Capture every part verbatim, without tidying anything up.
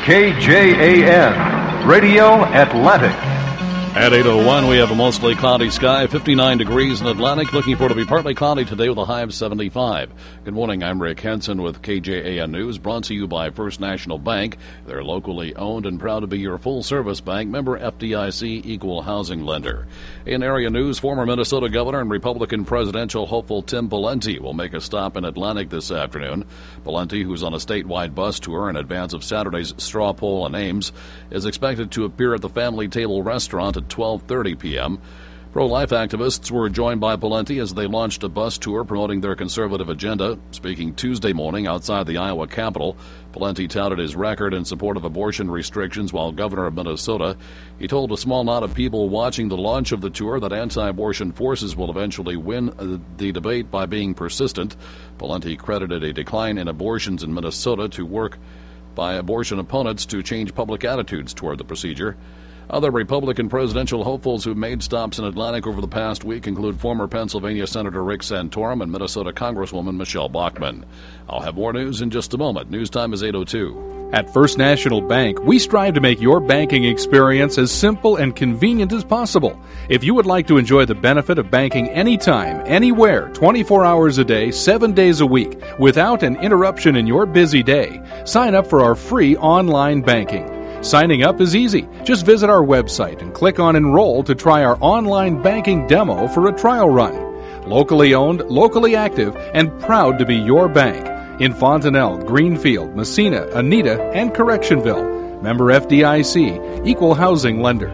K J A N, Radio Atlantic. At eight oh one, we have a mostly cloudy sky, fifty-nine degrees in Atlantic. Looking for it to be partly cloudy today with a high of seventy-five. Good morning, I'm Rick Henson with K J A N News, brought to you by First National Bank. They're locally owned and proud to be your full-service bank, member F D I C, equal housing lender. In area news, former Minnesota Governor and Republican presidential hopeful Tim Pawlenty will make a stop in Atlantic this afternoon. Pawlenty, who's on a statewide bus tour in advance of Saturday's straw poll in Ames, is expected to appear at the Family Table restaurant at twelve thirty p.m. Pro-life activists were joined by Pawlenty as they launched a bus tour promoting their conservative agenda. Speaking Tuesday morning outside the Iowa Capitol, Pawlenty touted his record in support of abortion restrictions while governor of Minnesota. He told a small knot of people watching the launch of the tour that anti-abortion forces will eventually win the debate by being persistent. Pawlenty credited a decline in abortions in Minnesota to work by abortion opponents to change public attitudes toward the procedure. Other Republican presidential hopefuls who made stops in Atlantic over the past week include former Pennsylvania Senator Rick Santorum and Minnesota Congresswoman Michelle Bachmann. I'll have more news in just a moment. News time is eight oh two. At First National Bank, we strive to make your banking experience as simple and convenient as possible. If you would like to enjoy the benefit of banking anytime, anywhere, twenty-four hours a day, seven days a week, without an interruption in your busy day, sign up for our free online banking. Signing up is easy. Just visit our website and click on Enroll to try our online banking demo for a trial run. Locally owned, locally active, and proud to be your bank. In Fontanelle, Greenfield, Messina, Anita, and Correctionville. Member F D I C, equal housing lender.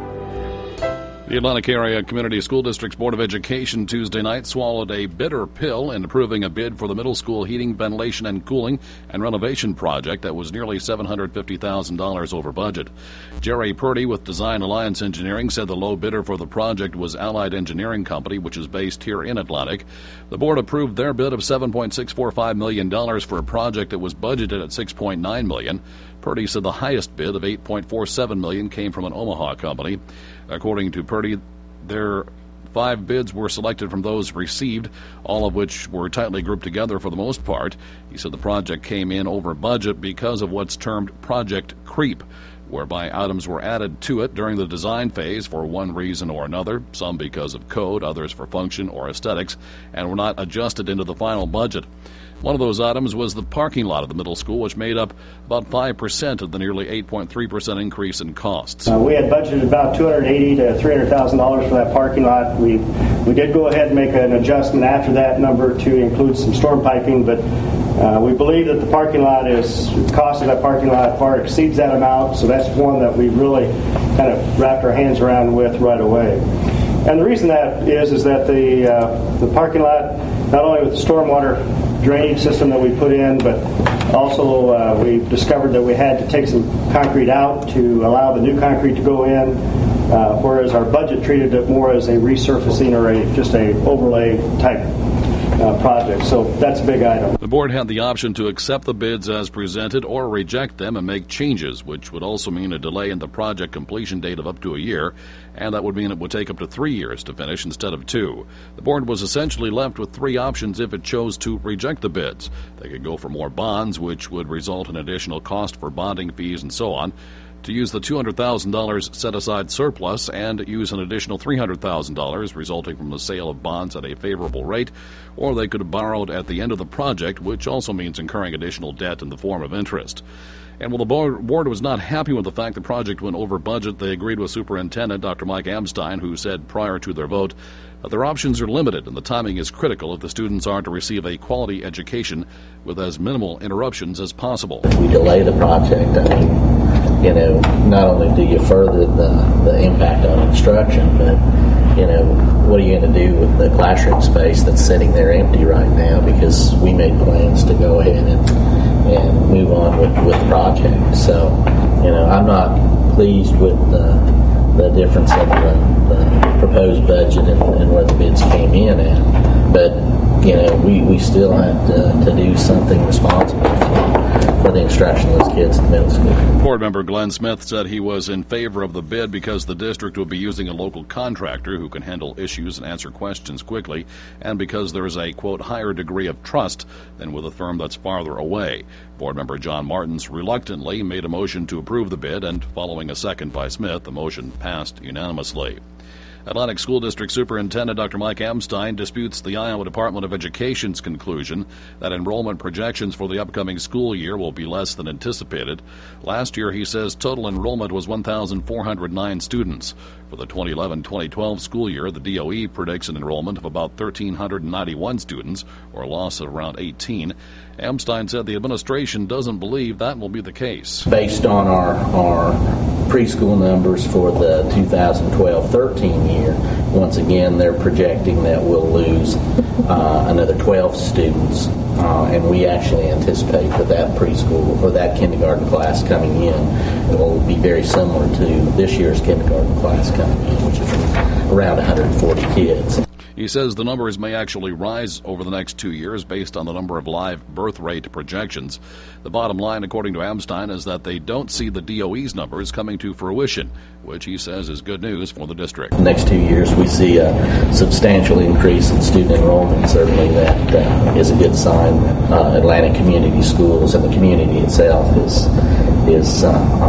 The Atlantic Area Community School District's Board of Education Tuesday night swallowed a bitter pill in approving a bid for the middle school heating, ventilation, and cooling and renovation project that was nearly seven hundred fifty thousand dollars over budget. Jerry Purdy with Design Alliance Engineering said the low bidder for the project was Allied Engineering Company, which is based here in Atlantic. The board approved their bid of seven point six four five million dollars for a project that was budgeted at six point nine million dollars. Purdy said the highest bid of eight point four seven million dollars came from an Omaha company. According to Purdy, their five bids were selected from those received, all of which were tightly grouped together for the most part. He said the project came in over budget because of what's termed project creep, whereby items were added to it during the design phase for one reason or another, some because of code, others for function or aesthetics, and were not adjusted into the final budget. One of those items was the parking lot of the middle school, which made up about five percent of the nearly eight point three percent increase in costs. Uh, we had budgeted about two hundred eighty thousand to three hundred thousand dollars for that parking lot. We we did go ahead and make an adjustment after that number to include some storm piping, but uh, we believe that the parking lot is, the cost of that parking lot far exceeds that amount, so that's one that we really kind of wrapped our hands around with right away. And the reason that is is that the uh, the parking lot, not only with the stormwater drainage system that we put in, but also uh, we discovered that we had to take some concrete out to allow the new concrete to go in, uh, whereas our budget treated it more as a resurfacing or a just a overlay type Uh, project. So that's a big item. The board had the option to accept the bids as presented or reject them and make changes, which would also mean a delay in the project completion date of up to a year, and that would mean it would take up to three years to finish instead of two. The board was essentially left with three options if it chose to reject the bids. They could go for more bonds, which would result in additional cost for bonding fees and so on, to use the two hundred thousand dollars set-aside surplus and use an additional three hundred thousand dollars resulting from the sale of bonds at a favorable rate, or they could have borrowed at the end of the project, which also means incurring additional debt in the form of interest. And while the board was not happy with the fact the project went over budget, they agreed with Superintendent Doctor Mike Amstein, who said prior to their vote that their options are limited and the timing is critical if the students are to receive a quality education with as minimal interruptions as possible. We delay the project, I mean, you know, not only do you further the, the impact on instruction, but, you know, what are you going to do with the classroom space that's sitting there empty right now because we made plans to go ahead and, and move on with, with the project. So, you know, I'm not pleased with the, the difference of the, the proposed budget and, and where the bids came in at. But, you know, we, we still have to, to do something responsible for for the instruction of those kids in the middle school. Board member Glenn Smith said he was in favor of the bid because the district would be using a local contractor who can handle issues and answer questions quickly, and because there is a, quote, higher degree of trust than with a firm that's farther away. Board member John Martins reluctantly made a motion to approve the bid, and following a second by Smith, the motion passed unanimously. Atlantic School District Superintendent Doctor Mike Amstein disputes the Iowa Department of Education's conclusion that enrollment projections for the upcoming school year will be less than anticipated. Last year, he says, total enrollment was one thousand four hundred nine students. For the twenty eleven twenty twelve school year, the D O E predicts an enrollment of about one thousand three hundred ninety-one students, or a loss of around eighteen. Amstein said the administration doesn't believe that will be the case. Based on our, our preschool numbers for the two thousand twelve thirteen year, once again, they're projecting that we'll lose uh, another twelve students. Uh, and we actually anticipate that that preschool or that kindergarten class coming in will be very similar to this year's kindergarten class coming in, which is around one hundred forty kids. He says the numbers may actually rise over the next two years based on the number of live birth rate projections. The bottom line, according to Amstein, is that they don't see the D O E's numbers coming to fruition, which he says is good news for the district. The next two years, we see a substantial increase in student enrollment. Certainly that uh, is a good sign. Uh, Atlantic Community Schools and the community itself is, is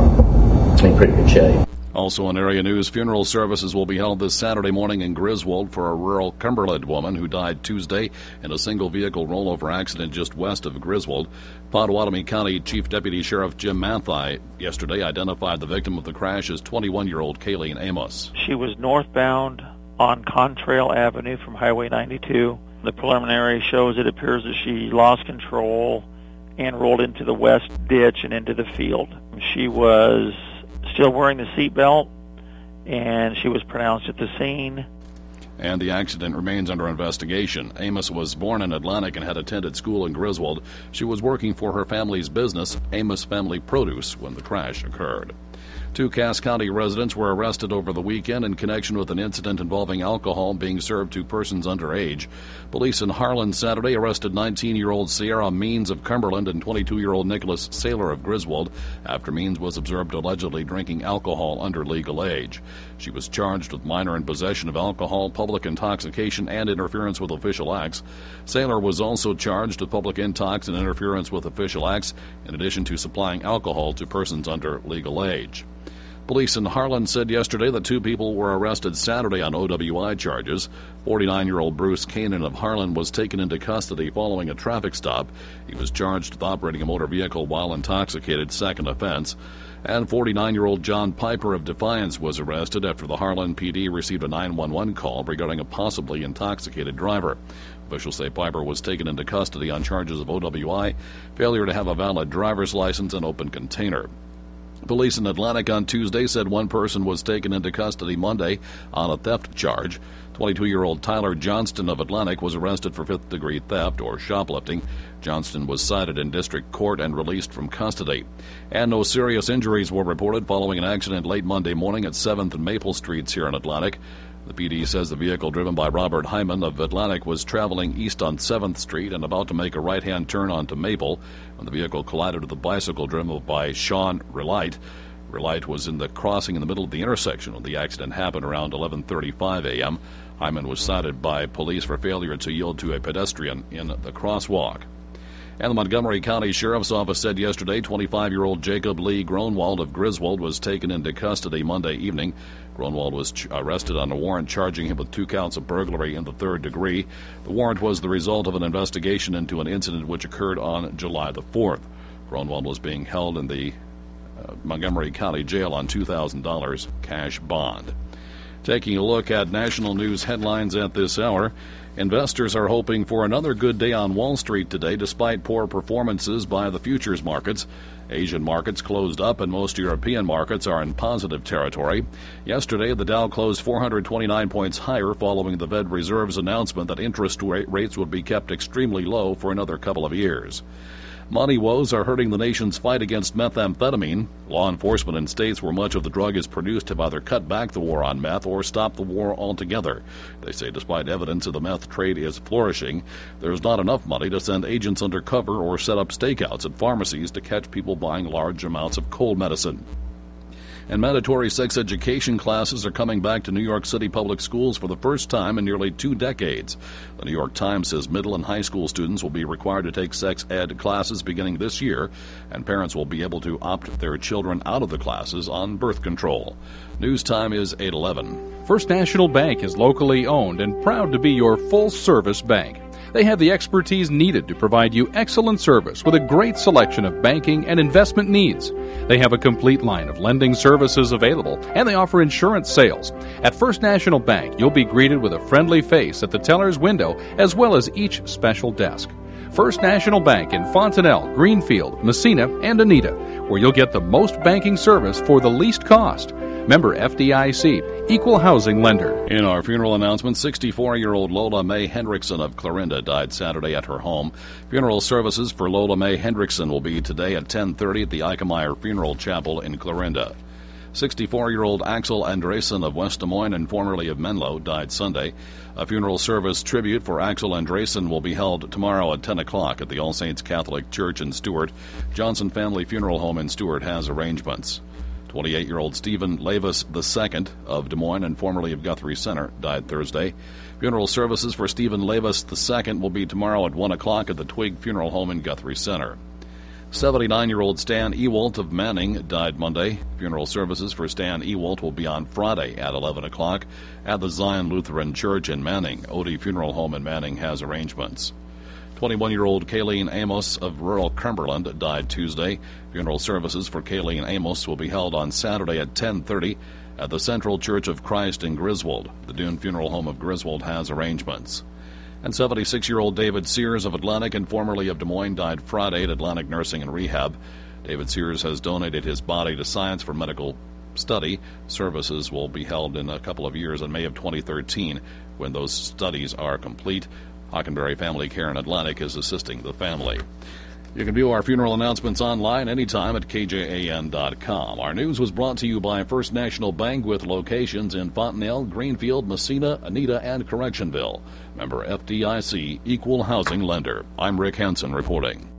uh, in pretty good shape. Also in area news, funeral services will be held this Saturday morning in Griswold for a rural Cumberland woman who died Tuesday in a single-vehicle rollover accident just west of Griswold. Pottawatomie County Chief Deputy Sheriff Jim Mathai yesterday identified the victim of the crash as twenty-one-year-old Kayleen Amos. She was northbound on Contrail Avenue from Highway ninety-two. The preliminary shows it appears that she lost control and rolled into the west ditch and into the field. She was still wearing the seatbelt, and she was pronounced at the scene. And the accident remains under investigation. Amos was born in Atlantic and had attended school in Griswold. She was working for her family's business, Amos Family Produce, when the crash occurred. Two Cass County residents were arrested over the weekend in connection with an incident involving alcohol being served to persons underage. Police in Harlan Saturday arrested nineteen-year-old Sierra Means of Cumberland and twenty-two-year-old Nicholas Saylor of Griswold after Means was observed allegedly drinking alcohol under legal age. She was charged with minor in possession of alcohol, public intoxication, and interference with official acts. Saylor was also charged with public intox and interference with official acts, in addition to supplying alcohol to persons under legal age. Police in Harlan said yesterday that two people were arrested Saturday on O W I charges. forty-nine-year-old Bruce Kanan of Harlan was taken into custody following a traffic stop. He was charged with operating a motor vehicle while intoxicated, second offense. And forty-nine-year-old John Piper of Defiance was arrested after the Harlan P D received a nine one one call regarding a possibly intoxicated driver. Officials say Piper was taken into custody on charges of O W I, failure to have a valid driver's license, and open container. Police in Atlantic on Tuesday said one person was taken into custody Monday on a theft charge. twenty-two-year-old Tyler Johnston of Atlantic was arrested for fifth-degree theft or shoplifting. Johnston was cited in district court and released from custody. And no serious injuries were reported following an accident late Monday morning at seventh and Maple Streets here in Atlantic. The P D says the vehicle driven by Robert Hyman of Atlantic was traveling east on seventh Street and about to make a right-hand turn onto Maple when the vehicle collided with a bicycle driven by Sean Relight. Relight was in the crossing in the middle of the intersection when the accident happened around eleven thirty-five a.m. Hyman was cited by police for failure to yield to a pedestrian in the crosswalk. And the Montgomery County Sheriff's Office said yesterday twenty-five-year-old Jacob Lee Gronwald of Griswold was taken into custody Monday evening. Gronwald was ch- arrested on a warrant charging him with two counts of burglary in the third degree. The warrant was the result of an investigation into an incident which occurred on July the fourth. Gronwald was being held in the uh, Montgomery County Jail on two thousand dollars cash bond. Taking a look at national news headlines at this hour, investors are hoping for another good day on Wall Street today despite poor performances by the futures markets. Asian markets closed up and most European markets are in positive territory. Yesterday, the Dow closed four hundred twenty-nine points higher following the Fed Reserve's announcement that interest rates would be kept extremely low for another couple of years. Money woes are hurting the nation's fight against methamphetamine. Law enforcement in states where much of the drug is produced have either cut back the war on meth or stopped the war altogether. They say despite evidence of the meth trade is flourishing, there's not enough money to send agents undercover or set up stakeouts at pharmacies to catch people buying large amounts of cold medicine. And mandatory sex education classes are coming back to New York City public schools for the first time in nearly two decades. The New York Times says middle and high school students will be required to take sex ed classes beginning this year, and parents will be able to opt their children out of the classes on birth control. News time is eight eleven. First National Bank is locally owned and proud to be your full-service bank. They have the expertise needed to provide you excellent service with a great selection of banking and investment needs. They have a complete line of lending services available, and they offer insurance sales. At First National Bank, you'll be greeted with a friendly face at the teller's window as well as each special desk. First National Bank in Fontanelle, Greenfield, Messina, and Anita, where you'll get the most banking service for the least cost. Member F D I C, Equal Housing Lender. In our funeral announcement, sixty-four-year-old Lola Mae Hendrickson of Clarinda died Saturday at her home. Funeral services for Lola Mae Hendrickson will be today at ten thirty at the Eickemeyer Funeral Chapel in Clarinda. sixty-four-year-old Axel Andresen of West Des Moines and formerly of Menlo died Sunday. A funeral service tribute for Axel Andresen will be held tomorrow at ten o'clock at the All Saints Catholic Church in Stewart. Johnson Family Funeral Home in Stewart has arrangements. twenty-eight-year-old Stephen Lavis the Second of Des Moines and formerly of Guthrie Center died Thursday. Funeral services for Stephen Lavis the Second will be tomorrow at one o'clock at the Twig Funeral Home in Guthrie Center. seventy-nine-year-old Stan Ewalt of Manning died Monday. Funeral services for Stan Ewalt will be on Friday at eleven o'clock at the Zion Lutheran Church in Manning. Odie Funeral Home in Manning has arrangements. twenty-one-year-old Kayleen Amos of rural Cumberland died Tuesday. Funeral services for Kayleen Amos will be held on Saturday at ten thirty at the Central Church of Christ in Griswold. The Dune Funeral Home of Griswold has arrangements. And seventy-six-year-old David Sears of Atlantic and formerly of Des Moines died Friday at Atlantic Nursing and Rehab. David Sears has donated his body to science for medical study. Services will be held in a couple of years in May of twenty thirteen when those studies are complete. Hockenberry Family Care in Atlantic is assisting the family. You can view our funeral announcements online anytime at K J A N dot com. Our news was brought to you by First National Bank with locations in Fontanelle, Greenfield, Messina, Anita, and Correctionville. Member F D I C, Equal Housing Lender. I'm Rick Hansen reporting.